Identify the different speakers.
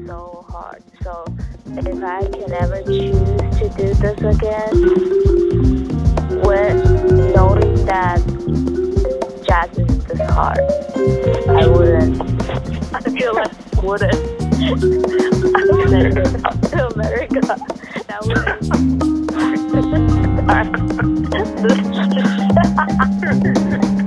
Speaker 1: so hard. So if I can ever choose to do this again, with knowing that jazz is this hard, I wouldn't. I feel like I wouldn't. I wouldn't go to America. That wouldn't.